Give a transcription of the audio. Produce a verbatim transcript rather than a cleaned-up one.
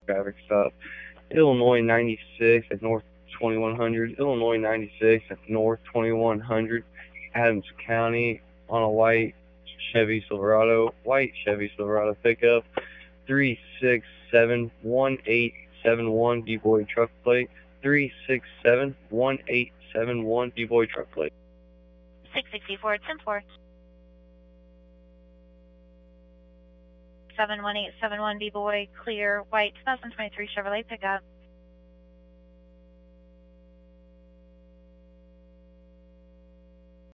traffic stop. Illinois ninety-six at North twenty-one hundred. Illinois ninety-six at North twenty-one hundred. Adams County on a white Chevy Silverado. White Chevy Silverado pickup. three six seven one eight seven one B-Boy truck plate. three six seven one eight seven one B-Boy truck plate. six sixty-four, ten four. seven one eight seven one B-Boy, clear, white, twenty twenty-three Chevrolet pickup.